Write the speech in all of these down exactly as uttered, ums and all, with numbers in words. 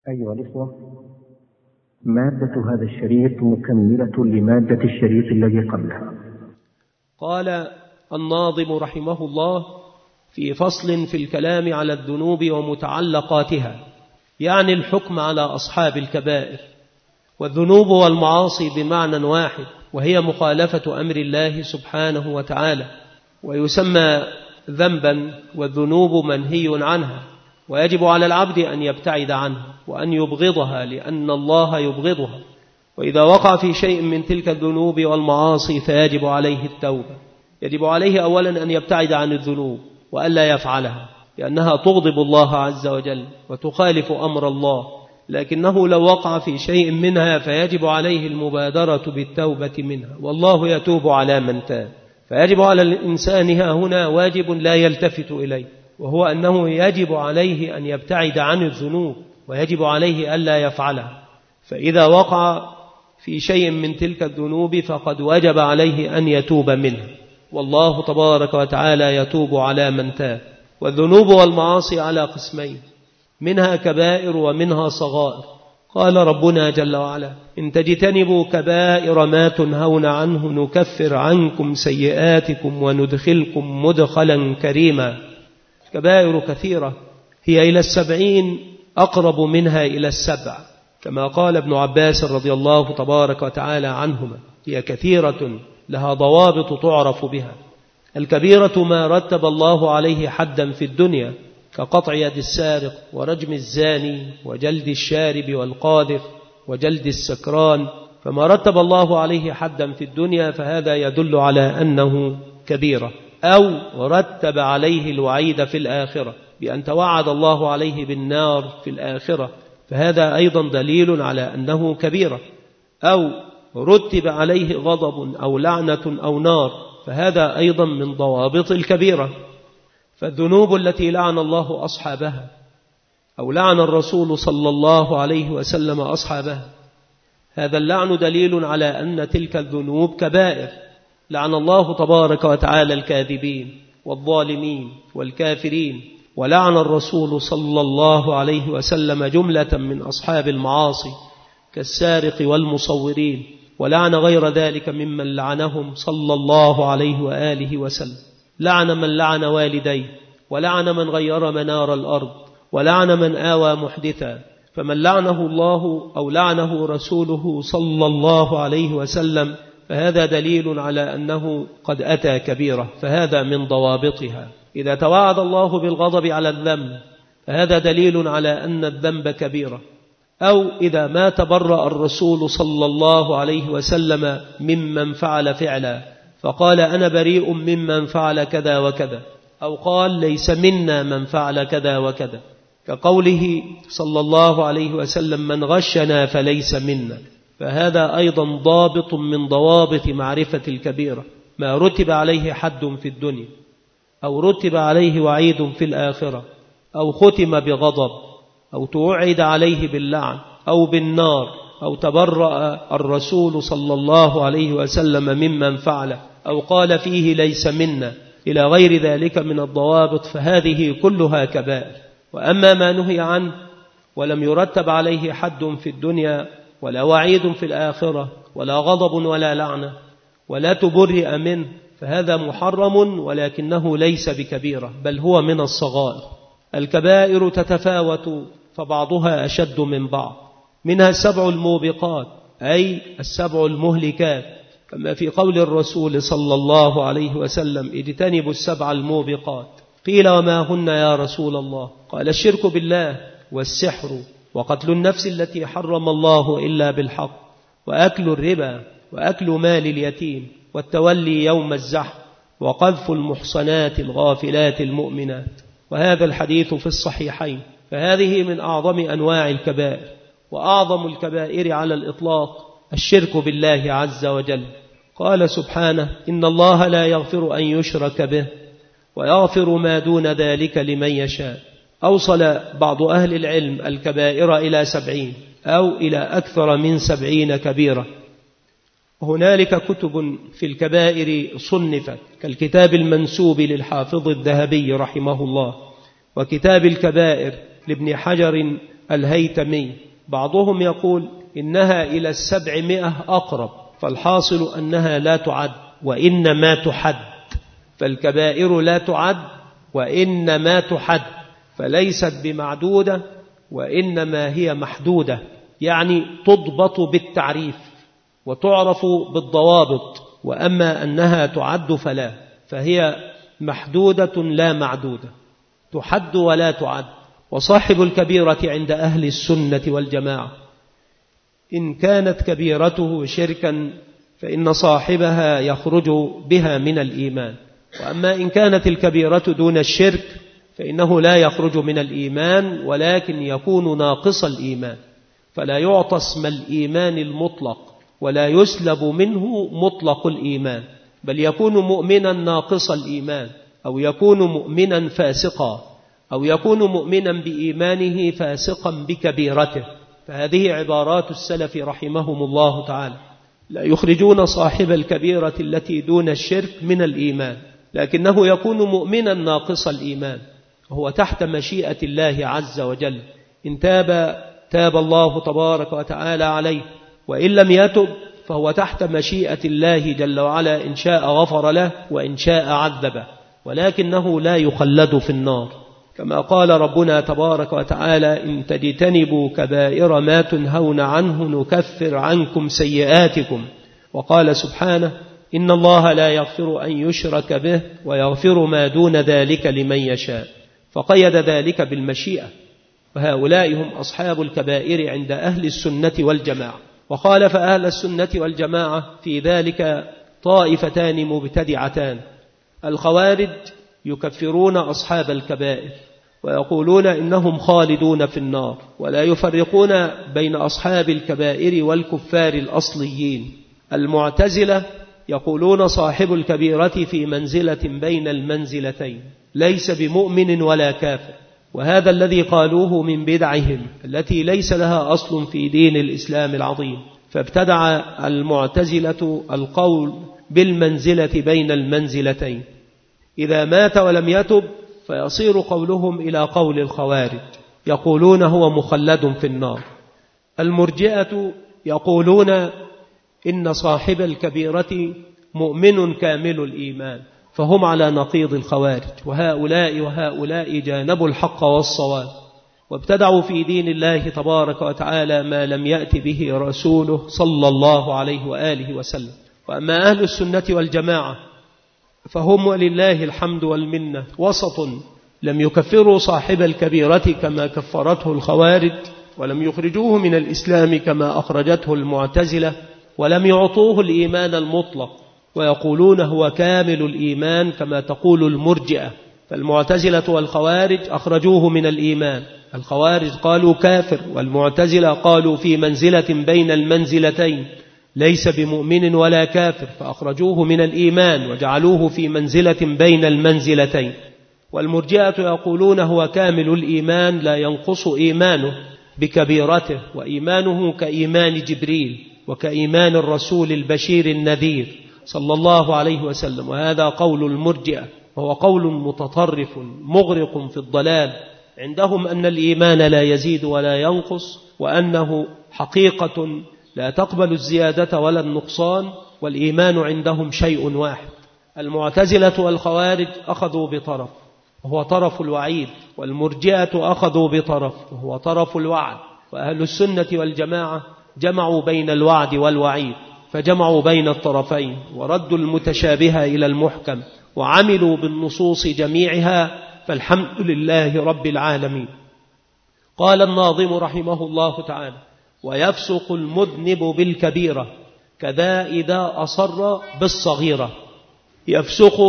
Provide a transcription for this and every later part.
أيها الإخوة، مادة هذا الشريط مكملة لمادة الشريط الذي قبلها. قال الناظم رحمه الله في فصل في الكلام على الذنوب ومتعلقاتها، يعني الحكم على أصحاب الكبائر. والذنوب والمعاصي بمعنى واحد، وهي مخالفة أمر الله سبحانه وتعالى، ويسمى ذنبا، والذنوب منهي عنها، ويجب على العبد أن يبتعد عنها وأن يبغضها لأن الله يبغضها. وإذا وقع في شيء من تلك الذنوب والمعاصي فيجب عليه التوبة. يجب عليه أولا أن يبتعد عن الذنوب وألا يفعلها، لأنها تغضب الله عز وجل وتخالف أمر الله. لكنه لو وقع في شيء منها فيجب عليه المبادرة بالتوبة منها، والله يتوب على من تاب. فيجب على الإنسان هنا واجب لا يلتفت إليه، وهو أنه يجب عليه أن يبتعد عن الذنوب، ويجب عليه ألا يفعلها. فإذا وقع في شيء من تلك الذنوب فقد وجب عليه أن يتوب منها، والله تبارك وتعالى يتوب على من تاب. والذنوب والمعاصي على قسمين، منها كبائر ومنها صغائر. قال ربنا جل وعلا: إن تجتنبوا كبائر ما تنهون عنه نكفر عنكم سيئاتكم وندخلكم مدخلا كريما. كبائر كثيرة، هي إلى السبعين، أقرب منها إلى السبع، كما قال ابن عباس رضي الله تبارك وتعالى عنهما: هي كثيرة لها ضوابط تعرف بها. الكبيرة ما رتب الله عليه حدا في الدنيا، كقطع يد السارق ورجم الزاني وجلد الشارب والقاذف وجلد السكران. فما رتب الله عليه حدا في الدنيا فهذا يدل على أنه كبيرة. أو رتب عليه الوعيد في الآخرة بأن توعد الله عليه بالنار في الآخرة، فهذا أيضا دليل على أنه كبيرة. أو رتب عليه غضب أو لعنة أو نار، فهذا أيضا من ضوابط الكبيرة. فالذنوب التي لعن الله أصحابها أو لعن الرسول صلى الله عليه وسلم أصحابها، هذا اللعن دليل على أن تلك الذنوب كبائر. لعن الله تبارك وتعالى الكاذبين والظالمين والكافرين، ولعن الرسول صلى الله عليه وسلم جملة من أصحاب المعاصي كالسارق والمصورين، ولعن غير ذلك ممن لعنهم صلى الله عليه وآله وسلم. لعن من لعن والديه، ولعن من غير منار الأرض، ولعن من آوى محدثا. فمن لعنه الله أو لعنه رسوله صلى الله عليه وسلم فهذا دليل على أنه قد أتى كبيرة، فهذا من ضوابطها. إذا توعد الله بالغضب على الذنب فهذا دليل على أن الذنب كبيرة. أو إذا ما تبرأ الرسول صلى الله عليه وسلم ممن فعل فعلا فقال: أنا بريء ممن فعل كذا وكذا، أو قال: ليس منا من فعل كذا وكذا، كقوله صلى الله عليه وسلم: من غشنا فليس منا. فهذا أيضا ضابط من ضوابط معرفة الكبيرة. ما رتب عليه حد في الدنيا، أو رتب عليه وعيد في الآخرة، أو ختم بغضب، أو توعد عليه باللعن أو بالنار، أو تبرأ الرسول صلى الله عليه وسلم ممن فعله، أو قال فيه ليس منا، إلى غير ذلك من الضوابط، فهذه كلها كبائر. وأما ما نهي عنه ولم يرتب عليه حد في الدنيا ولا وعيد في الآخرة ولا غضب ولا لعنة ولا تبرئ منه فهذا محرم، ولكنه ليس بكبيرة، بل هو من الصغائر. الكبائر تتفاوت، فبعضها أشد من بعض. منها السبع الموبقات، أي السبع المهلكات، كما في قول الرسول صلى الله عليه وسلم: اجتنبوا السبع الموبقات. قيل: وما هن يا رسول الله؟ قال: الشرك بالله، والسحر، وقتل النفس التي حرم الله إلا بالحق، وأكل الربا، وأكل مال اليتيم، والتولي يوم الزحف، وقذف المحصنات الغافلات المؤمنات. وهذا الحديث في الصحيحين. فهذه من أعظم أنواع الكبائر. وأعظم الكبائر على الإطلاق الشرك بالله عز وجل. قال سبحانه: إن الله لا يغفر أن يشرك به ويغفر ما دون ذلك لمن يشاء. أوصل بعض أهل العلم الكبائر إلى سبعين أو إلى أكثر من سبعين كبيرة. هنالك كتب في الكبائر صنفت، كالكتاب المنسوب للحافظ الذهبي رحمه الله، وكتاب الكبائر لابن حجر الهيتمي. بعضهم يقول إنها إلى السبعمائة أقرب، فالحاصل أنها لا تعد وإنما تحد، فالكبائر لا تعد وإنما تحد، فليست بمعدودة وإنما هي محدودة، يعني تضبط بالتعريف وتعرف بالضوابط، وأما أنها تعد فلا، فهي محدودة لا معدودة، تحد ولا تعد. وصاحب الكبيرة عند أهل السنة والجماعة إن كانت كبيرته شركا فإن صاحبها يخرج بها من الإيمان، وأما إن كانت الكبيرة دون الشرك فإنه لا يخرج من الإيمان ولكن يكون ناقص الإيمان، فلا يعطى اسم الإيمان المطلق ولا يسلب منه مطلق الإيمان، بل يكون مؤمنا ناقص الإيمان، أو يكون مؤمنا فاسقا، أو يكون مؤمنا بإيمانه فاسقا بكبيرته. فهذه عبارات السلف رحمهم الله تعالى، لا يخرجون صاحب الكبيرة التي دون الشرك من الإيمان، لكنه يكون مؤمنا ناقص الإيمان، وهو تحت مشيئة الله عز وجل. إن تاب تاب الله تبارك وتعالى عليه، وإن لم يتب فهو تحت مشيئة الله جل وعلا، إن شاء غفر له وإن شاء عذبه، ولكنه لا يخلد في النار، كما قال ربنا تبارك وتعالى: إن تجتنبوا كبائر ما تنهون عنه نكفر عنكم سيئاتكم. وقال سبحانه: إن الله لا يغفر أن يشرك به ويغفر ما دون ذلك لمن يشاء، فقيد ذلك بالمشيئة. وهؤلاء هم أصحاب الكبائر عند أهل السنة والجماعة. وخالف أهل السنة والجماعة في ذلك طائفتان مبتدعتان: الخوارج يكفرون أصحاب الكبائر ويقولون إنهم خالدون في النار، ولا يفرقون بين أصحاب الكبائر والكفار الأصليين. المعتزلة يقولون صاحب الكبيرة في منزلة بين المنزلتين، ليس بمؤمن ولا كافر، وهذا الذي قالوه من بدعهم التي ليس لها أصل في دين الإسلام العظيم. فابتدع المعتزلة القول بالمنزلة بين المنزلتين، إذا مات ولم يتب فيصير قولهم إلى قول الخوارج، يقولون هو مخلد في النار. المرجئة يقولون إن صاحب الكبيرة مؤمن كامل الإيمان، فهم على نقيض الخوارج. وهؤلاء وهؤلاء جانبوا الحق والصواب، وابتدعوا في دين الله تبارك وتعالى ما لم يأت به رسوله صلى الله عليه وآله وسلم. وأما أهل السنة والجماعة فهم ولله الحمد والمنة وسط، لم يكفروا صاحب الكبيرة كما كفرته الخوارج، ولم يخرجوه من الإسلام كما أخرجته المعتزلة، ولم يعطوه الإيمان المطلق ويقولون هو كامل الإيمان كما تقول المرجئة. فالمعتزلة والخوارج أخرجوه من الإيمان، الخوارج قالوا كافر، والمعتزلة قالوا في منزلة بين المنزلتين، ليس بمؤمن ولا كافر، فأخرجوه من الإيمان وجعلوه في منزلة بين المنزلتين. والمرجئة يقولون هو كامل الإيمان لا ينقص إيمانه بكبيرته، وإيمانه كإيمان جبريل وكإيمان الرسول البشير النذير صلى الله عليه وسلم. وهذا قول المرجئة، وهو قول متطرف مغرق في الضلال. عندهم أن الإيمان لا يزيد ولا ينقص، وأنه حقيقة لا تقبل الزيادة ولا النقصان، والإيمان عندهم شيء واحد. المعتزلة والخوارج أخذوا بطرف وهو طرف الوعيد، والمرجئة أخذوا بطرف وهو طرف الوعد. وأهل السنة والجماعة جمعوا بين الوعد والوعيد، فجمعوا بين الطرفين وردوا المتشابه إلى المحكم وعملوا بالنصوص جميعها، فالحمد لله رب العالمين. قال الناظم رحمه الله تعالى: ويفسق المذنب بالكبيرة كذا إذا أصر بالصغيرة. يفسق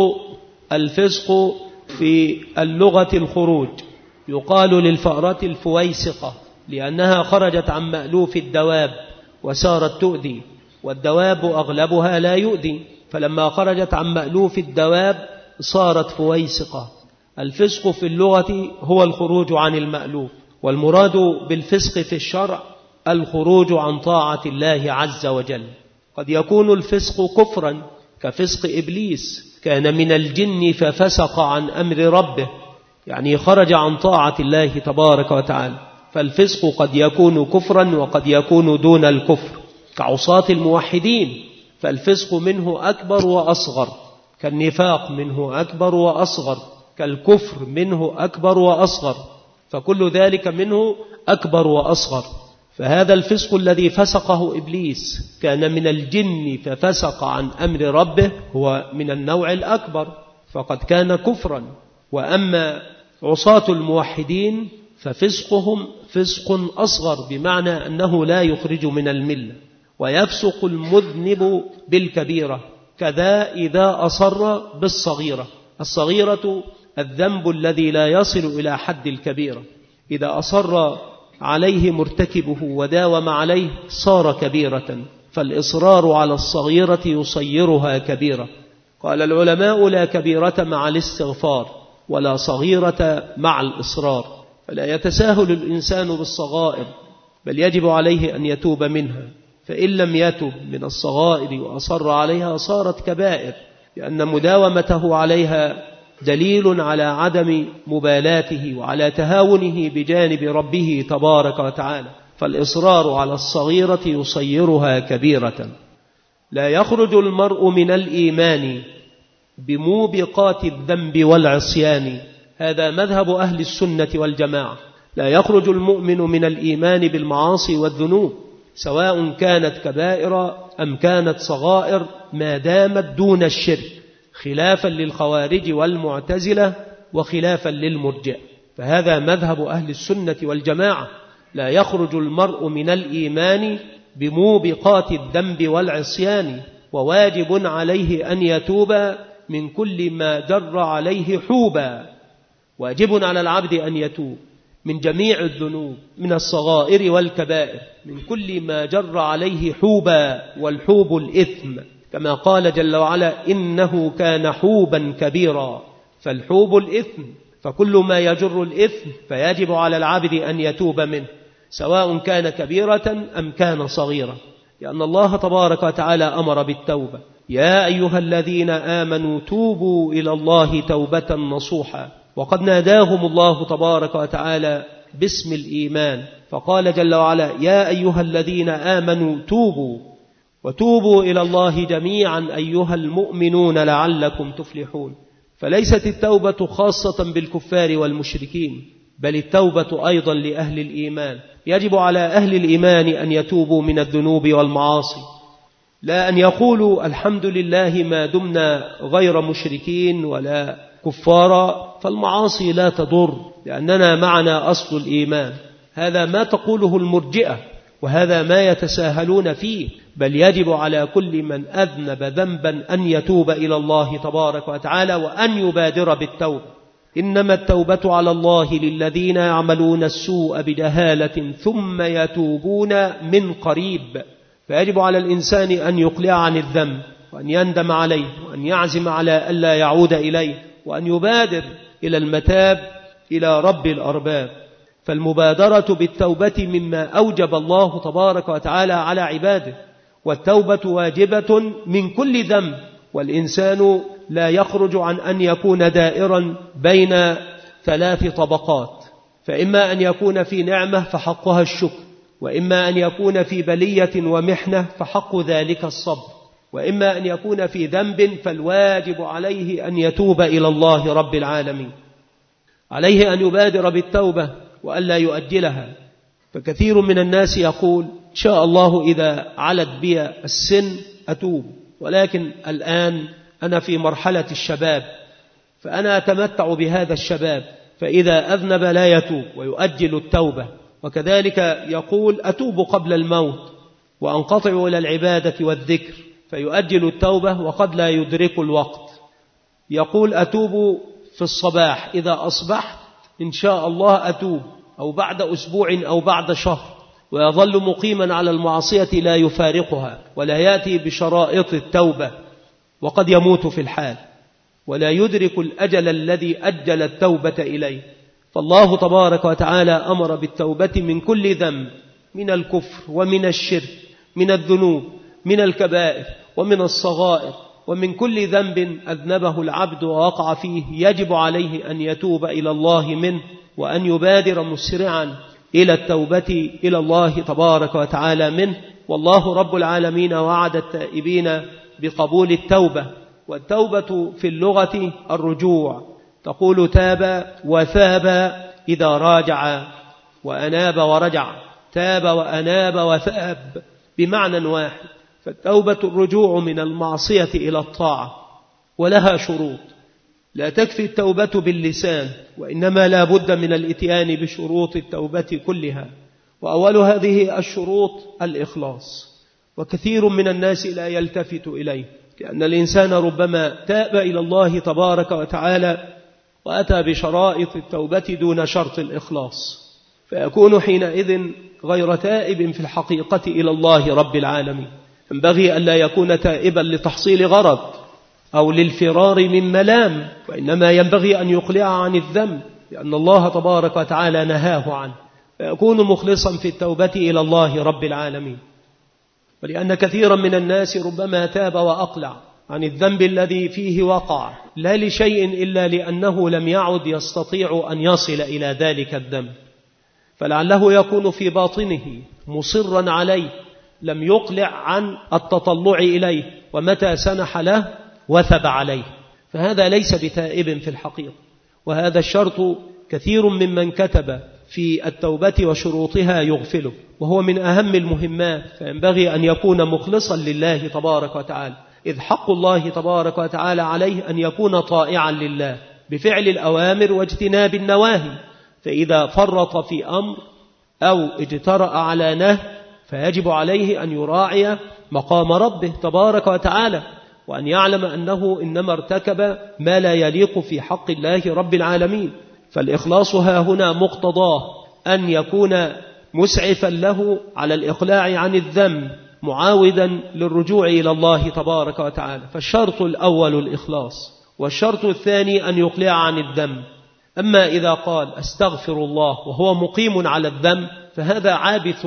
الفسق في اللغة الخروج، يقال للفأرة الفويسقة لأنها خرجت عن مألوف الدواب وسارت تؤذي، والدواب أغلبها لا يؤذي، فلما خرجت عن مألوف الدواب صارت فويسقة. الفسق في اللغة هو الخروج عن المألوف، والمراد بالفسق في الشرع الخروج عن طاعة الله عز وجل. قد يكون الفسق كفرا كفسق إبليس، كان من الجن ففسق عن أمر ربه، يعني خرج عن طاعة الله تبارك وتعالى، فالفسق قد يكون كفرا وقد يكون دون الكفر، كعصاة الموحدين فالفسق منه أكبر وأصغر، كالنفاق منه أكبر وأصغر، كالكفر منه أكبر وأصغر، فكل ذلك منه أكبر وأصغر. فهذا الفسق الذي فسقه إبليس كان من الجن ففسق عن أمر ربه هو من النوع الأكبر فقد كان كفرا. وأما عصاة الموحدين ففسقهم فسق أصغر، بمعنى أنه لا يخرج من الملة. ويفسق المذنب بالكبيرة كذا إذا أصر بالصغيرة. الصغيرة الذنب الذي لا يصل إلى حد الكبيرة، إذا أصر عليه مرتكبه وداوم عليه صار كبيرة، فالإصرار على الصغيرة يصيرها كبيرة. قال العلماء: لا كبيرة مع الاستغفار ولا صغيرة مع الإصرار. فلا يتساهل الإنسان بالصغائر، بل يجب عليه أن يتوب منها، فإن لم يتب من الصغائر وأصر عليها صارت كبائر، لأن مداومته عليها دليل على عدم مبالاته وعلى تهاونه بجانب ربه تبارك وتعالى. فالإصرار على الصغيرة يصيرها كبيرة. لا يخرج المرء من الإيمان بموبقات الذنب والعصيان، هذا مذهب أهل السنة والجماعة. لا يخرج المؤمن من الإيمان بالمعاصي والذنوب، سواء كانت كبائر أم كانت صغائر، ما دامت دون الشرك، خلافا للخوارج والمعتزلة وخلافا للمرجئة. فهذا مذهب أهل السنة والجماعة. لا يخرج المرء من الإيمان بموبقات الذنب والعصيان، وواجب عليه أن يتوب من كل ما جر عليه حوبا. واجب على العبد أن يتوب من جميع الذنوب، من الصغائر والكبائر، من كل ما جر عليه حوبا، والحوب الإثم، كما قال جل وعلا: إنه كان حوبا كبيرا. فالحوب الإثم، فكل ما يجر الإثم فيجب على العبد أن يتوب منه، سواء كان كبيرة أم كان صغيرة، لأن الله تبارك وتعالى أمر بالتوبة: يا أيها الذين آمنوا توبوا إلى الله توبة نصوحا. وقد ناداهم الله تبارك وتعالى باسم الإيمان، فقال جل وعلا: يا أيها الذين آمنوا توبوا، وتوبوا إلى الله جميعا أيها المؤمنون لعلكم تفلحون. فليست التوبة خاصة بالكفار والمشركين، بل التوبة أيضا لأهل الإيمان. يجب على أهل الإيمان أن يتوبوا من الذنوب والمعاصي، لا أن يقولوا الحمد لله ما دمنا غير مشركين ولا كفارا، فالمعاصي لا تضر لأننا معنا أصل الإيمان. هذا ما تقوله المرجئة، وهذا ما يتساهلون فيه. بل يجب على كل من أذنب ذنبا أن يتوب إلى الله تبارك وتعالى وأن يبادر بالتوبة. إنما التوبة على الله للذين يعملون السوء بجهالة ثم يتوبون من قريب. فيجب على الإنسان أن يقلع عن الذنب، وأن يندم عليه، وأن يعزم على ألا يعود إليه، وأن يبادر إلى المتاب إلى رب الأرباب. فالمبادرة بالتوبة مما أوجب الله تبارك وتعالى على عباده، والتوبة واجبة من كل ذنب. والإنسان لا يخرج عن أن يكون دائرا بين ثلاث طبقات، فإما أن يكون في نعمة فحقها الشكر، وإما أن يكون في بلية ومحنة فحق ذلك الصبر، وإما أن يكون في ذنب فالواجب عليه أن يتوب إلى الله رب العالمين. عليه أن يبادر بالتوبة وألا يؤجلها. فكثير من الناس يقول: إن شاء الله إذا علت بي السن أتوب، ولكن الآن أنا في مرحلة الشباب، فأنا أتمتع بهذا الشباب، فإذا أذنب لا يتوب ويؤجل التوبة. وكذلك يقول: أتوب قبل الموت وأنقطع إلى العبادة والذكر، فيؤجل التوبة وقد لا يدرك الوقت. يقول: أتوب في الصباح، إذا أصبحت إن شاء الله أتوب، أو بعد أسبوع أو بعد شهر، ويظل مقيما على المعصية لا يفارقها ولا يأتي بشرائط التوبة، وقد يموت في الحال ولا يدرك الأجل الذي أجل التوبة إليه. فالله تبارك وتعالى أمر بالتوبة من كل ذنب، من الكفر ومن الشرك، من الذنوب، من الكبائر ومن الصغائر، ومن كل ذنب أذنبه العبد ووقع فيه يجب عليه أن يتوب إلى الله منه، وأن يبادر مسرعا إلى التوبة إلى الله تبارك وتعالى منه. والله رب العالمين وعد التائبين بقبول التوبة، والتوبة في اللغة الرجوع، تقول تاب وثاب إذا راجع وأناب ورجع، تاب وأناب وثاب بمعنى واحد. فالتوبة الرجوع من المعصية إلى الطاعة، ولها شروط، لا تكفي التوبة باللسان، وإنما لا بد من الإتيان بشروط التوبة كلها. وأول هذه الشروط الإخلاص، وكثير من الناس لا يلتفت إليه، لأن الإنسان ربما تاب إلى الله تبارك وتعالى وأتى بشرائط التوبة دون شرط الإخلاص، فيكون حينئذ غير تائب في الحقيقة إلى الله رب العالمين. ينبغي أن لا يكون تائبا لتحصيل غرض أو للفرار من ملام، وإنما ينبغي أن يقلع عن الذنب لأن الله تبارك وتعالى نهاه عنه، فيكون مخلصا في التوبة إلى الله رب العالمين. ولأن كثيرا من الناس ربما تاب وأقلع عن الذنب الذي فيه وقع، لا لشيء إلا لأنه لم يعد يستطيع أن يصل إلى ذلك الذنب، فلعله يكون في باطنه مصرا عليه، لم يقلع عن التطلع إليه، ومتى سنح له وثب عليه، فهذا ليس بتائب في الحقيقة. وهذا الشرط كثير ممن كتب في التوبة وشروطها يغفله، وهو من أهم المهمات، فينبغي أن يكون مخلصا لله تبارك وتعالى، إذ حق الله تبارك وتعالى عليه أن يكون طائعا لله بفعل الأوامر واجتناب النواهي، فإذا فرط في أمر أو اجترأ على نهي فيجب عليه أن يراعي مقام ربه تبارك وتعالى، وأن يعلم أنه إنما ارتكب ما لا يليق في حق الله رب العالمين. فالإخلاص ها هنا مقتضاه أن يكون مسعفا له على الإقلاع عن الذنب، معاودا للرجوع إلى الله تبارك وتعالى. فالشرط الأول الإخلاص، والشرط الثاني أن يقلع عن الذنب. أما إذا قال أستغفر الله وهو مقيم على الذنب فهذا عابث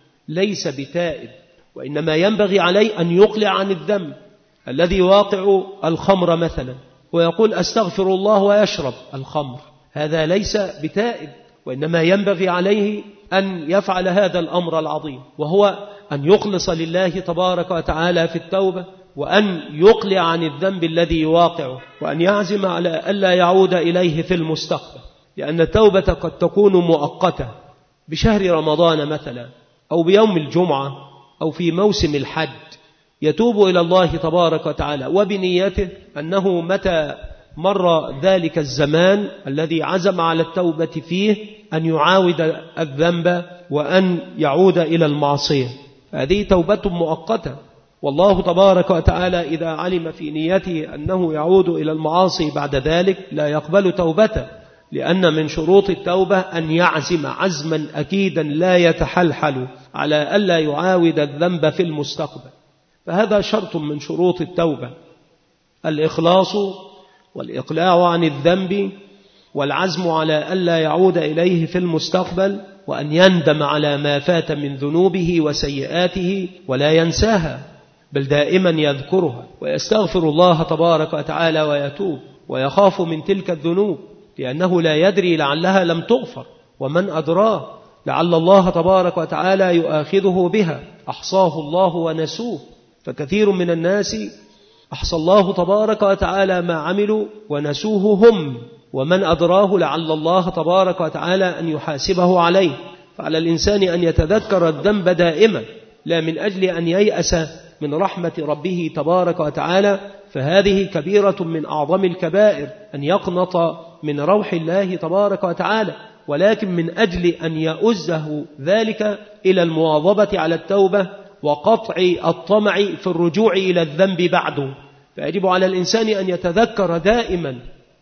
ليس بتائب، وإنما ينبغي عليه أن يقلع عن الذنب. الذي واقع الخمر مثلا ويقول أستغفر الله ويشرب الخمر، هذا ليس بتائب، وإنما ينبغي عليه أن يفعل هذا الأمر العظيم، وهو أن يخلص لله تبارك وتعالى في التوبة، وأن يقلع عن الذنب الذي يواقعه، وأن يعزم على ألا يعود إليه في المستقبل. لأن التوبة قد تكون مؤقتة بشهر رمضان مثلا، أو بيوم الجمعة، أو في موسم الحج، يتوب إلى الله تبارك وتعالى وبنيته أنه متى مر ذلك الزمان الذي عزم على التوبة فيه أن يعاود الذنب وأن يعود إلى المعصية. هذه توبة مؤقتة، والله تبارك وتعالى إذا علم في نيته أنه يعود إلى المعاصي بعد ذلك لا يقبل توبته، لأن من شروط التوبة أن يعزم عزما أكيدا لا يتحلحل على ألا يعاود الذنب في المستقبل. فهذا شرط من شروط التوبة، الإخلاص والإقلاع عن الذنب، والعزم على ألا يعود إليه في المستقبل، وأن يندم على ما فات من ذنوبه وسيئاته ولا ينساها، بل دائما يذكرها ويستغفر الله تبارك وتعالى ويتوب ويخاف من تلك الذنوب، لأنه لا يدري لعلها لم تغفر، ومن أدراه لعل الله تبارك وتعالى يؤاخذه بها، أحصاه الله ونسوه. فكثير من الناس أحصى الله تبارك وتعالى ما عملوا ونسوه هم، ومن أدراه لعل الله تبارك وتعالى أن يحاسبه عليه. فعلى الإنسان أن يتذكر الذنب دائما، لا من أجل أن ييأس من رحمة ربه تبارك وتعالى، فهذه كبيرة من أعظم الكبائر أن يقنط من روح الله تبارك وتعالى، ولكن من أجل أن يؤزه ذلك إلى المواظبة على التوبة وقطع الطمع في الرجوع إلى الذنب بعده. فيجب على الإنسان أن يتذكر دائما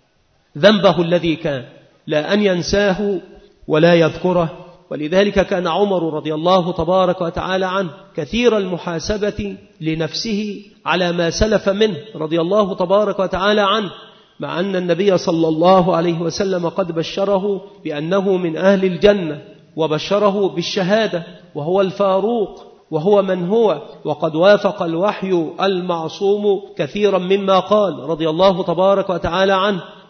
ذنبه الذي كان، لا أن ينساه ولا يذكره. ولذلك كان عمر رضي الله تبارك وتعالى عنه كثير المحاسبة لنفسه على ما سلف منه رضي الله تبارك وتعالى عنه، مع أن النبي صلى الله عليه وسلم قد بشره بأنه من أهل الجنة، وبشره بالشهادة، وهو الفاروق، وهو من هو، وقد وافق الوحي المعصوم كثيرا مما قال رضي الله تبارك وتعالى عنه.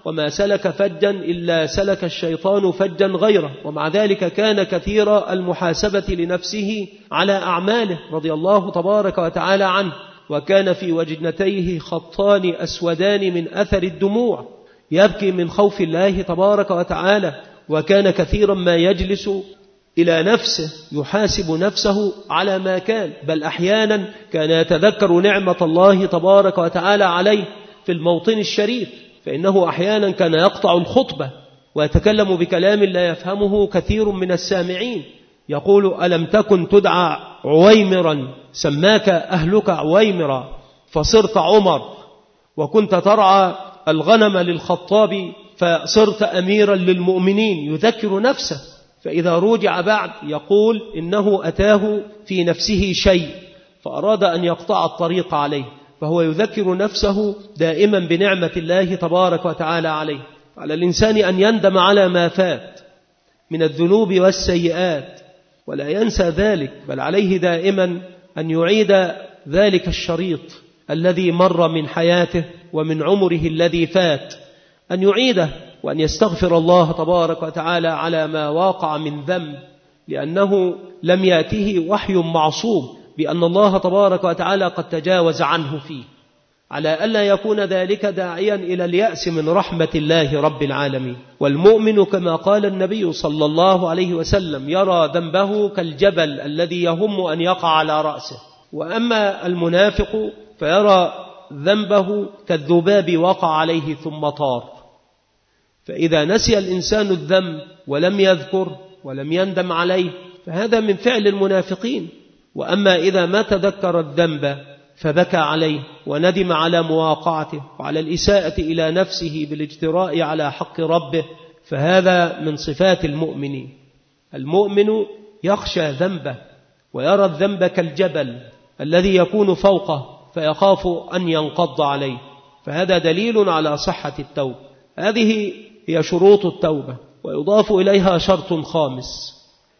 وما سلك فجا إلا سلك الشيطان فجا غيره، ومع ذلك كان كثير المحاسبة لنفسه على أعماله رضي الله تبارك وتعالى عنه، وكان في وجنتيه خطان أسودان من أثر الدموع يبكي من خوف الله تبارك وتعالى، وكان كثيرا ما يجلس إلى نفسه يحاسب نفسه على ما كان، بل أحيانا كان يتذكر نعمة الله تبارك وتعالى عليه في الموطن الشريف، فإنه أحيانا كان يقطع الخطبة ويتكلم بكلام لا يفهمه كثير من السامعين، يقول: ألم تكن تدعى عويمرا سماك أهلك عويمرا فصرت عمر، وكنت ترعى الغنم للخطاب فصرت أميرا للمؤمنين. يذكر نفسه، فإذا رجع بعد يقول إنه أتاه في نفسه شيء فأراد أن يقطع الطريق عليه، فهو يذكر نفسه دائما بنعمة الله تبارك وتعالى عليه. على الإنسان أن يندم على ما فات من الذنوب والسيئات ولا ينسى ذلك، بل عليه دائما أن يعيد ذلك الشريط الذي مر من حياته ومن عمره الذي فات، أن يعيده وأن يستغفر الله تبارك وتعالى على ما واقع من ذنب، لأنه لم يأته وحي معصوم بأن الله تبارك وتعالى قد تجاوز عنه فيه، على ألا يكون ذلك داعيا إلى اليأس من رحمة الله رب العالمين. والمؤمن كما قال النبي صلى الله عليه وسلم يرى ذنبه كالجبل الذي يهم أن يقع على رأسه، وأما المنافق فيرى ذنبه كالذباب وقع عليه ثم طار. فإذا نسي الإنسان الذنب ولم يذكر ولم يندم عليه فهذا من فعل المنافقين، وأما إذا ما تذكر الذنب فبكى عليه وندم على مواقعته وعلى الإساءة إلى نفسه بالاجتراء على حق ربه فهذا من صفات المؤمنين. المؤمن يخشى ذنبه ويرى الذنب كالجبل الذي يكون فوقه فيخاف أن ينقض عليه، فهذا دليل على صحة التوبة. هذه هي شروط التوبة، ويضاف إليها شرط خامس،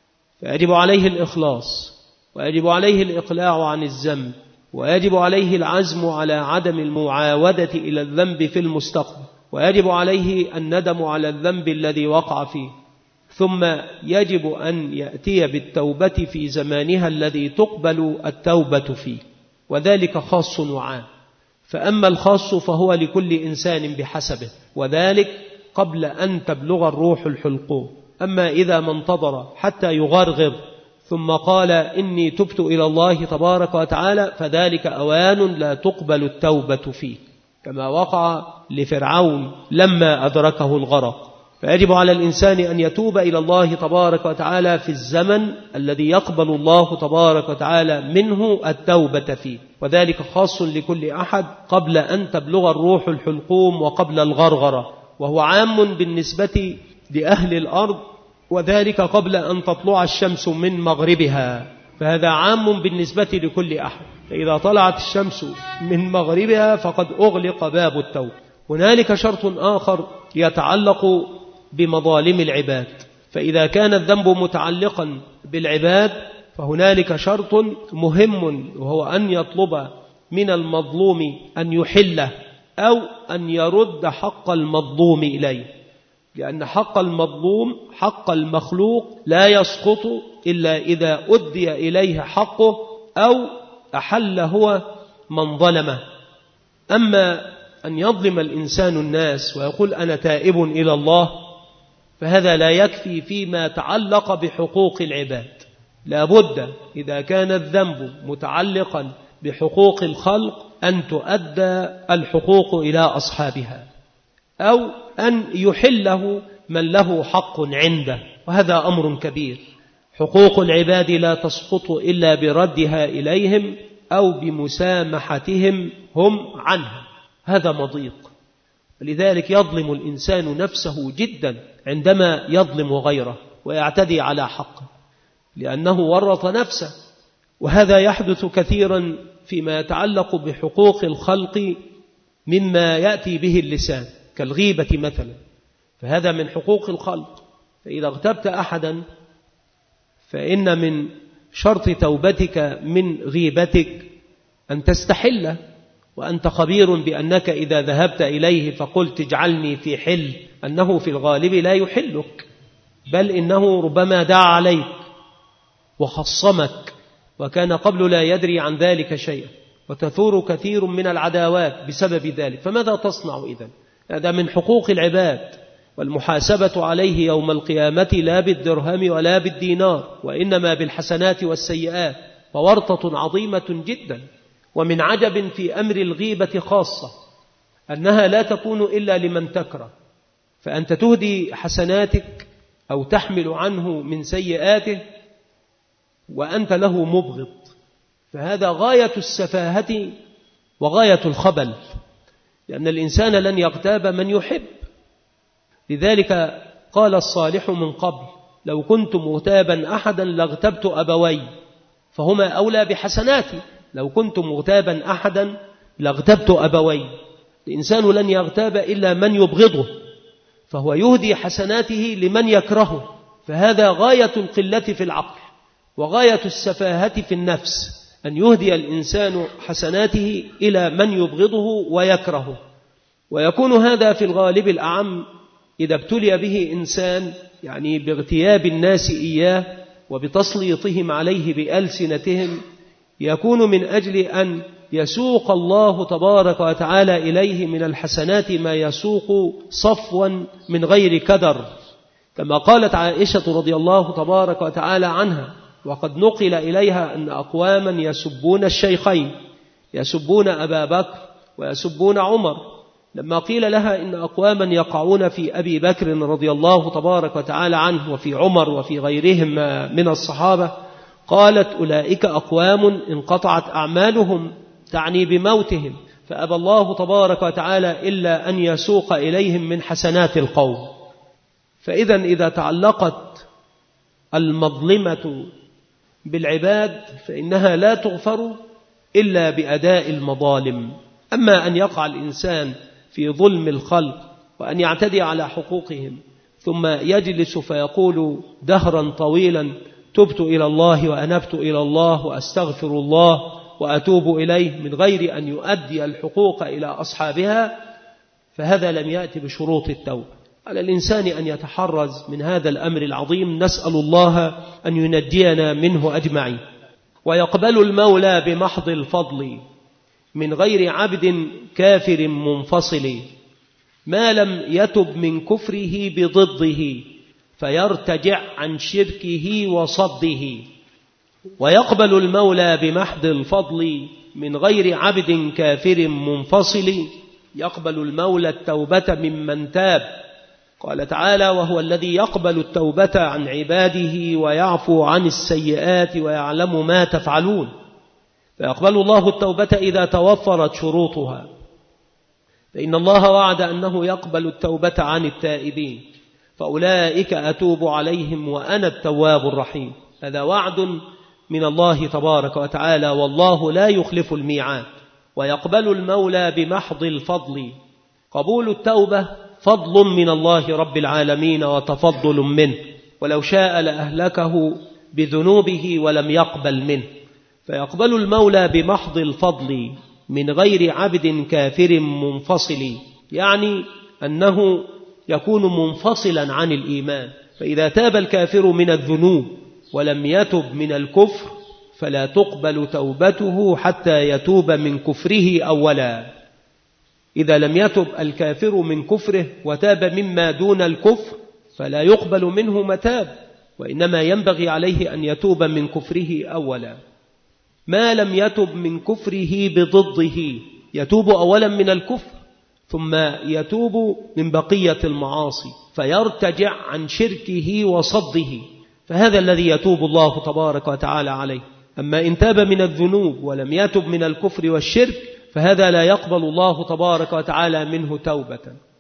فيجب عليه الإخلاص، ويجب عليه الإقلاع عن الذنب، ويجب عليه العزم على عدم المعاودة إلى الذنب في المستقبل، ويجب عليه الندم على الذنب الذي وقع فيه، ثم يجب أن يأتي بالتوبة في زمانها الذي تقبل التوبة فيه، وذلك خاص وعام. فأما الخاص فهو لكل إنسان بحسبه، وذلك قبل أن تبلغ الروح الحلقوم. أما إذا ما انتظر حتى يغرغر ثم قال إني تبت إلى الله تبارك وتعالى فذلك أوان لا تقبل التوبة فيه، كما وقع لفرعون لما أدركه الغرق. فيجب على الإنسان أن يتوب إلى الله تبارك وتعالى في الزمن الذي يقبل الله تبارك وتعالى منه التوبة فيه، وذلك خاص لكل أحد قبل أن تبلغ الروح الحلقوم وقبل الغرغرة، وهو عام بالنسبة لأهل الأرض، وذلك قبل أن تطلع الشمس من مغربها، فهذا عام بالنسبة لكل أحد. فإذا طلعت الشمس من مغربها فقد أغلق باب التوبة. هنالك شرط آخر يتعلق بمظالم العباد، فإذا كان الذنب متعلقا بالعباد فهنالك شرط مهم، وهو أن يطلب من المظلوم أن يحله أو أن يرد حق المظلوم إليه، لأن حق المظلوم حق المخلوق لا يسقط إلا إذا أدي إليه حقه أو أحل هو من ظلمه. أما أن يظلم الإنسان الناس ويقول أنا تائب إلى الله فهذا لا يكفي فيما تعلق بحقوق العباد، لا بد إذا كان الذنب متعلقا بحقوق الخلق أن تؤدى الحقوق إلى أصحابها، أو أن يحله من له حق عنده، وهذا أمر كبير. حقوق العباد لا تسقط إلا بردها إليهم أو بمسامحتهم هم عنها، هذا مضيق. لذلك يظلم الإنسان نفسه جدا عندما يظلم غيره ويعتدي على حقه، لأنه ورط نفسه. وهذا يحدث كثيرا فيما يتعلق بحقوق الخلق مما يأتي به اللسان كالغيبة مثلا، فهذا من حقوق الخلق. فإذا اغتبت أحدا فإن من شرط توبتك من غيبتك أن تستحله وأنت خبير بأنك إذا ذهبت إليه فقلت اجعلني في حل أنه في الغالب لا يحلك، بل إنه ربما دعا عليك وخصمك، وكان قبل لا يدري عن ذلك شيئا، وتثور كثير من العداوات بسبب ذلك. فماذا تصنع إذن؟ هذا من حقوق العباد، والمحاسبة عليه يوم القيامة لا بالدرهم ولا بالدينار، وإنما بالحسنات والسيئات، فورطة عظيمة جدا. ومن عجب في أمر الغيبة خاصة أنها لا تكون إلا لمن تكره، فأنت تهدي حسناتك أو تحمل عنه من سيئاته وأنت له مبغض، فهذا غاية السفاهة وغاية الخبل، لأن الإنسان لن يغتاب من يحب. لذلك قال الصالح من قبل: لو كنت مغتابا أحدا لاغتبت أبوي فهما أولى بحسناتي. لو كنت مغتابا أحدا لاغتبت أبوي. الإنسان لن يغتاب إلا من يبغضه، فهو يهدي حسناته لمن يكرهه، فهذا غاية القلة في العقل وغاية السفاهة في النفس، أن يهدي الإنسان حسناته إلى من يبغضه ويكرهه. ويكون هذا في الغالب الأعم إذا ابتلي به إنسان، يعني باغتياب الناس إياه وبتسليطهم عليه بألسنتهم، يكون من أجل أن يسوق الله تبارك وتعالى إليه من الحسنات ما يسوق صفوا من غير كدر، كما قالت عائشة رضي الله تبارك وتعالى عنها: وقد نقل إليها أن أقواما يسبون الشيخين، يسبون أبا بكر ويسبون عمر. لما قيل لها إن أقواما يقعون في أبي بكر رضي الله تبارك وتعالى عنه وفي عمر وفي غيرهم من الصحابة، قالت: أولئك أقوام انقطعت أعمالهم، تعني بموتهم، فأبى الله تبارك وتعالى إلا أن يسوق إليهم من حسنات القوم. فإذا إذا تعلقت المظلمة بالعباد فإنها لا تغفر إلا بأداء المظالم. أما أن يقع الإنسان في ظلم الخلق وأن يعتدي على حقوقهم ثم يجلس فيقول دهرا طويلا: تبت إلى الله وأنبت إلى الله وأستغفر الله وأتوب إليه، من غير أن يؤدي الحقوق إلى أصحابها، فهذا لم يأتي بشروط التوبة. على الإنسان أن يتحرز من هذا الأمر العظيم، نسأل الله أن ينجينا منه أجمعين. ويقبل المولى بمحض الفضل من غير عبد كافر منفصل، ما لم يتب من كفره بضده فيرتجع عن شركه وصده. ويقبل المولى بمحض الفضل من غير عبد كافر منفصل، يقبل المولى التوبة ممن تاب. قال تعالى: وهو الذي يقبل التوبة عن عباده ويعفو عن السيئات ويعلم ما تفعلون. فيقبل الله التوبة إذا توفرت شروطها، فإن الله وعد أنه يقبل التوبة عن التائبين، فأولئك أتوب عليهم وأنا التواب الرحيم. هذا وعد من الله تبارك وتعالى، والله لا يخلف الميعاد. ويقبل المولى بمحض الفضل، قبول التوبة فضل من الله رب العالمين وتفضل منه، ولو شاء لأهلكه بذنوبه ولم يقبل منه. فيقبل المولى بمحض الفضل من غير عبد كافر منفصل، يعني أنه يكون منفصلا عن الإيمان. فإذا تاب الكافر من الذنوب ولم يتب من الكفر فلا تقبل توبته حتى يتوب من كفره أولا. إذا لم يتب الكافر من كفره وتاب مما دون الكفر فلا يقبل منه متاب، وإنما ينبغي عليه أن يتوب من كفره أولا. ما لم يتب من كفره بضده، يتوب أولا من الكفر ثم يتوب من بقية المعاصي فيرتجع عن شركه وصده، فهذا الذي يتوب الله تبارك وتعالى عليه. أما إن تاب من الذنوب ولم يتب من الكفر والشرك فهذا لا يقبل الله تبارك وتعالى منه توبة.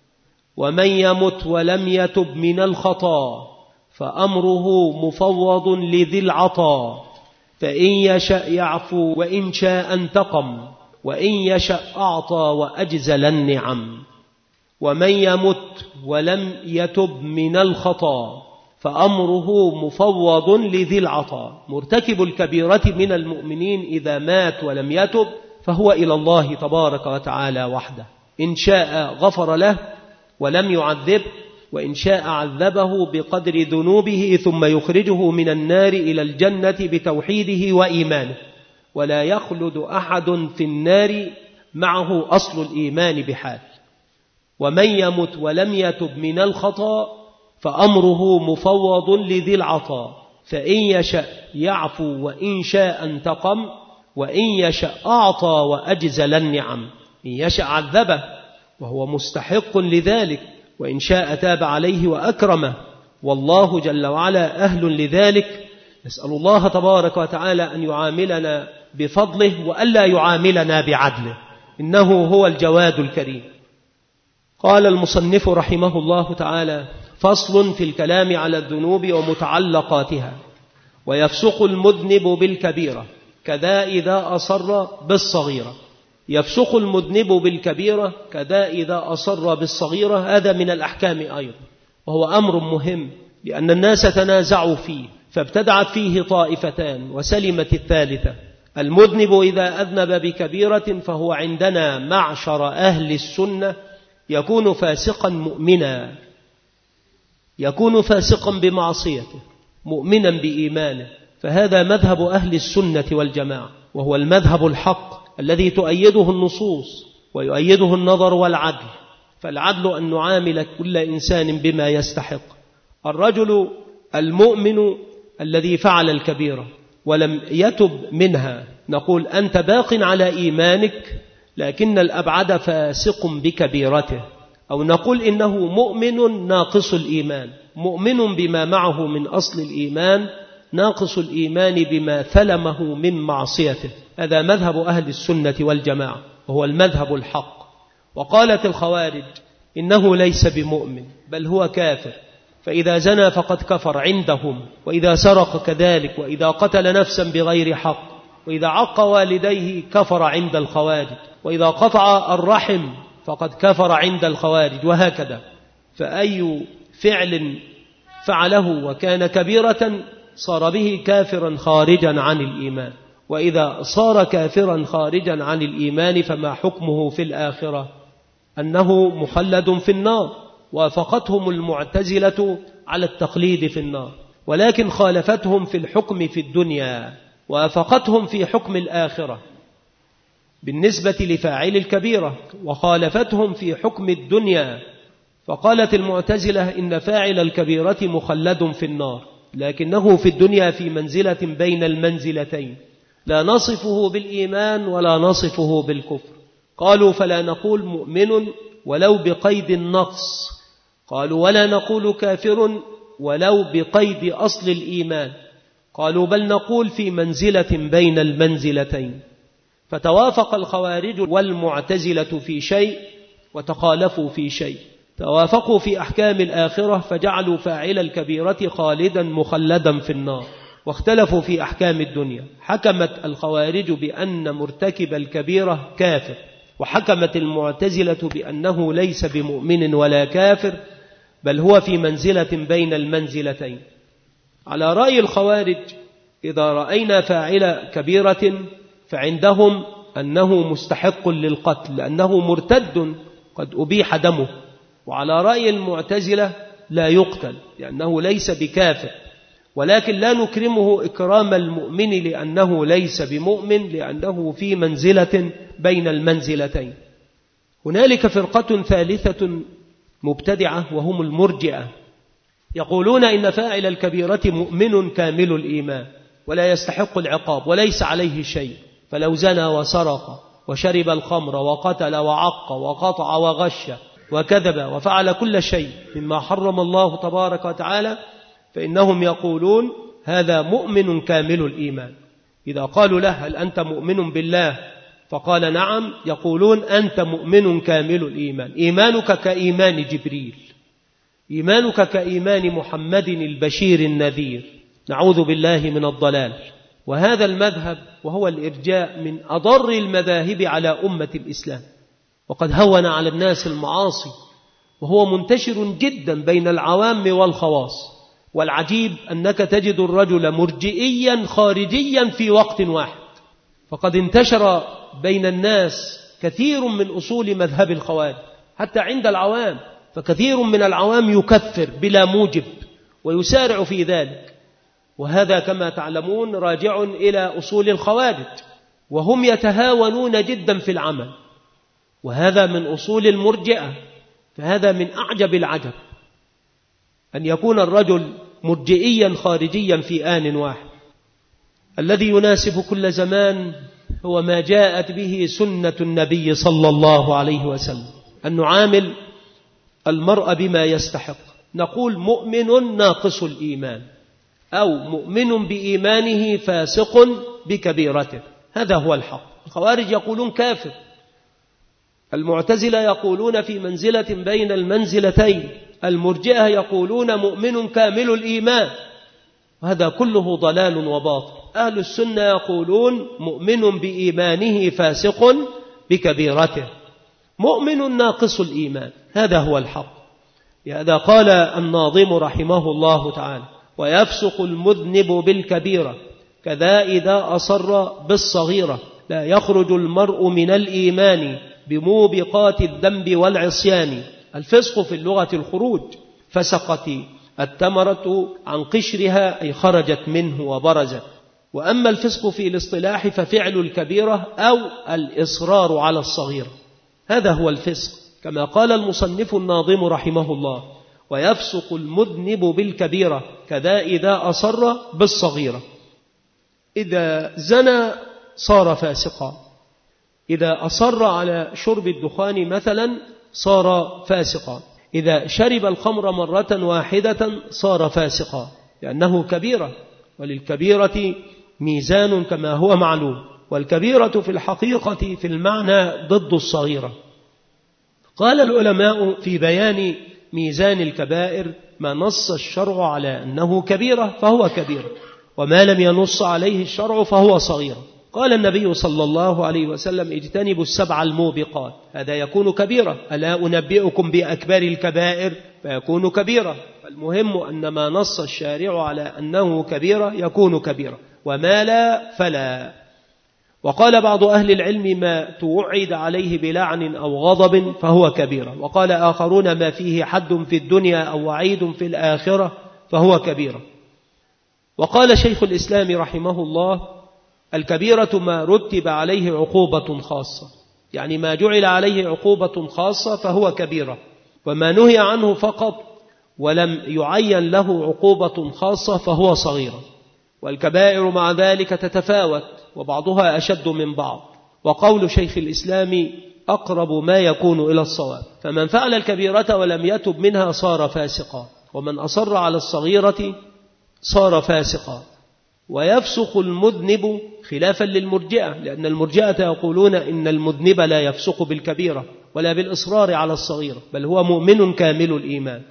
ومن يمت ولم يتب من الخطا فأمره مفوض لذي العطا، فإن يشأ يعفو وإن شاء انتقم، وإن يشأ أعطى وأجزل النعم. ومن يمت ولم يتب من الخطا فأمره مفوض لذي العطا، مرتكب الكبيرة من المؤمنين إذا مات ولم يتب فهو إلى الله تبارك وتعالى وحده، إن شاء غفر له ولم يعذبه، وإن شاء عذبه بقدر ذنوبه ثم يخرجه من النار إلى الجنة بتوحيده وإيمانه، ولا يخلد أحد في النار معه أصل الإيمان بحال. ومن يمت ولم يتب من الخطأ فأمره مفوض لذي العطاء، فإن يشأ يعفو وإن شاء انتقم، وإن يشأ أعطى وأجزل النعم. إن يشأ عذبه وهو مستحق لذلك، وإن شاء تاب عليه وأكرمه، والله جل وعلا أهل لذلك. نسأل الله تبارك وتعالى أن يعاملنا بفضله وألا يعاملنا بعدله، إنه هو الجواد الكريم. قال المصنف رحمه الله تعالى: فصل في الكلام على الذنوب ومتعلقاتها. ويفسق المذنب بالكبيرة كذا إذا أصر بالصغيرة. يفسق المذنب بالكبيرة كذا إذا أصر بالصغيرة، هذا من الأحكام أيضا، وهو أمر مهم لأن الناس تنازعوا فيه، فابتدعت فيه طائفتان وسلمت الثالثة. المذنب إذا أذنب بكبيرة فهو عندنا معشر أهل السنة يكون فاسقا مؤمنا، يكون فاسقا بمعصيته مؤمنا بإيمانه، فهذا مذهب أهل السنة والجماعة، وهو المذهب الحق الذي تؤيده النصوص ويؤيده النظر والعدل. فالعدل أن نعامل كل إنسان بما يستحق. الرجل المؤمن الذي فعل الكبيرة ولم يتب منها نقول أنت باق على إيمانك، لكن الأبعد فاسق بكبيرته، أو نقول إنه مؤمن ناقص الإيمان، مؤمن بما معه من أصل الإيمان، ناقص الإيمان بما ثلمه من معصيته. هذا مذهب أهل السنة والجماعة، وهو المذهب الحق. وقالت الخوارج إنه ليس بمؤمن بل هو كافر، فإذا زنى فقد كفر عندهم، وإذا سرق كذلك، وإذا قتل نفسا بغير حق، وإذا عق والديه كفر عند الخوارج، وإذا قطع الرحم فقد كفر عند الخوارج، وهكذا. فأي فعل فعله وكان كبيرة صار به كافرا خارجا عن الإيمان، وإذا صار كافرا خارجا عن الإيمان فما حكمه في الآخرة؟ أنه مخلد في النار. وافقتهم المعتزلة على التخليد في النار، ولكن خالفتهم في الحكم في الدنيا، وافقتهم في حكم الآخرة بالنسبة لفاعل الكبيرة، وخالفتهم في حكم الدنيا. فقالت المعتزلة إن فاعل الكبيرة مخلد في النار، لكنه في الدنيا في منزلة بين المنزلتين، لا نصفه بالإيمان ولا نصفه بالكفر. قالوا فلا نقول مؤمن ولو بقيد النقص، قالوا ولا نقول كافر ولو بقيد أصل الإيمان، قالوا بل نقول في منزلة بين المنزلتين. فتوافق الخوارج والمعتزلة في شيء وتخالفوا في شيء. توافقوا في أحكام الآخرة فجعلوا فاعل الكبيرة خالدا مخلدا في النار، واختلفوا في أحكام الدنيا. حكمت الخوارج بأن مرتكب الكبيرة كافر، وحكمت المعتزلة بأنه ليس بمؤمن ولا كافر، بل هو في منزلة بين المنزلتين. على رأي الخوارج إذا رأينا فاعل كبيرة فعندهم أنه مستحق للقتل لأنه مرتد قد أبيح دمه، وعلى رأي المعتزلة لا يقتل لأنه ليس بكافر، ولكن لا نكرمه إكرام المؤمن لأنه ليس بمؤمن، لأنه في منزلة بين المنزلتين. هنالك فرقة ثالثة مبتدعة وهم المرجئة، يقولون إن فاعل الكبيرة مؤمن كامل الإيمان ولا يستحق العقاب وليس عليه شيء، فلو زنى وسرق وشرب الخمر وقتل وعق وقطع وغش وكذب وفعل كل شيء مما حرم الله تبارك وتعالى فإنهم يقولون هذا مؤمن كامل الإيمان. إذا قالوا له هل أنت مؤمن بالله فقال نعم، يقولون أنت مؤمن كامل الإيمان، إيمانك كإيمان جبريل، إيمانك كإيمان محمد البشير النذير، نعوذ بالله من الضلال. وهذا المذهب وهو الإرجاء من أضر المذاهب على أمة الإسلام، وقد هون على الناس المعاصي، وهو منتشر جدا بين العوام والخواص. والعجيب أنك تجد الرجل مرجئيا خارجيا في وقت واحد، فقد انتشر بين الناس كثير من أصول مذهب الخوارج حتى عند العوام، فكثير من العوام يكفر بلا موجب ويسارع في ذلك، وهذا كما تعلمون راجع إلى أصول الخوارج، وهم يتهاونون جدا في العمل، وهذا من أصول المرجئة. فهذا من أعجب العجب أن يكون الرجل مرجئيا خارجيا في آن واحد. الذي يناسب كل زمان هو ما جاءت به سنة النبي صلى الله عليه وسلم، أن نعامل المرء بما يستحق، نقول مؤمن ناقص الإيمان، أو مؤمن بإيمانه فاسق بكبيرته، هذا هو الحق. الخوارج يقولون كافر، المعتزلة يقولون في منزلة بين المنزلتين، المرجئة يقولون مؤمن كامل الإيمان، وهذا كله ضلال وباطل. أهل السنة يقولون مؤمن بإيمانه فاسق بكبيرته، مؤمن ناقص الإيمان، هذا هو الحق. لهذا قال الناظم رحمه الله تعالى: ويفسق المذنب بالكبيرة كذا إذا أصر بالصغيرة، لا يخرج المرء من الإيمان بموبقات الذنب والعصيان. الفسق في اللغة الخروج، فسقت التمرة عن قشرها أي خرجت منه وبرزت. وأما الفسق في الاصطلاح ففعل الكبيرة أو الإصرار على الصغيرة، هذا هو الفسق، كما قال المصنف الناظم رحمه الله: ويفسق المذنب بالكبيرة كذا إذا أصر بالصغيرة. إذا زنى صار فاسقا، إذا أصر على شرب الدخان مثلا صار فاسقا، إذا شرب الخمر مرة واحدة صار فاسقا، لأنه كبيرة، وللكبيرة ميزان كما هو معلوم، والكبيرة في الحقيقة في المعنى ضد الصغيرة. قال العلماء في بيان ميزان الكبائر: ما نص الشرع على أنه كبيرة فهو كبيرة، وما لم ينص عليه الشرع فهو صغيرة. قال النبي صلى الله عليه وسلم: اجتنبوا السبع الموبقات، هذا يكون كبيرة. ألا أنبئكم بأكبر الكبائر؟ فيكون كبيرة. المهم أن ما نص الشارع على أنه كبيرة يكون كبيرة، وما لا فلا. وقال بعض أهل العلم: ما توعد عليه بلعن أو غضب فهو كبيرة. وقال آخرون: ما فيه حد في الدنيا أو وعيد في الآخرة فهو كبيرة. وقال شيخ الإسلام رحمه الله: الكبيرة ما رتب عليه عقوبة خاصة، يعني ما جعل عليه عقوبة خاصة فهو كبيرة، وما نهي عنه فقط ولم يعين له عقوبة خاصة فهو صغيرة. والكبائر مع ذلك تتفاوت، وبعضها أشد من بعض، وقول شيخ الإسلام أقرب ما يكون إلى الصواب. فمن فعل الكبيرة ولم يتب منها صار فاسقا، ومن أصر على الصغيرة صار فاسقا. ويفسق المذنب خلافا للمرجئة، لأن المرجئة يقولون إن المذنب لا يفسق بالكبيرة ولا بالإصرار على الصغيرة، بل هو مؤمن كامل الإيمان.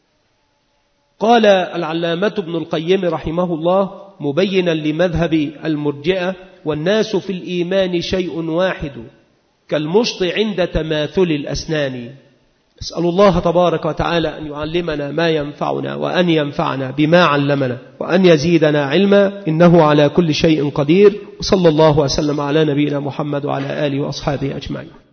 قال العلامة ابن القيم رحمه الله مبينا لمذهب المرجئة: والناس في الإيمان شيء واحد كالمشط عند تماثل الأسنان. أسأل الله تبارك وتعالى أن يعلمنا ما ينفعنا، وأن ينفعنا بما علمنا، وأن يزيدنا علما، إنه على كل شيء قدير. وصلى الله وسلم على نبينا محمد وعلى آله وأصحابه أجمعين.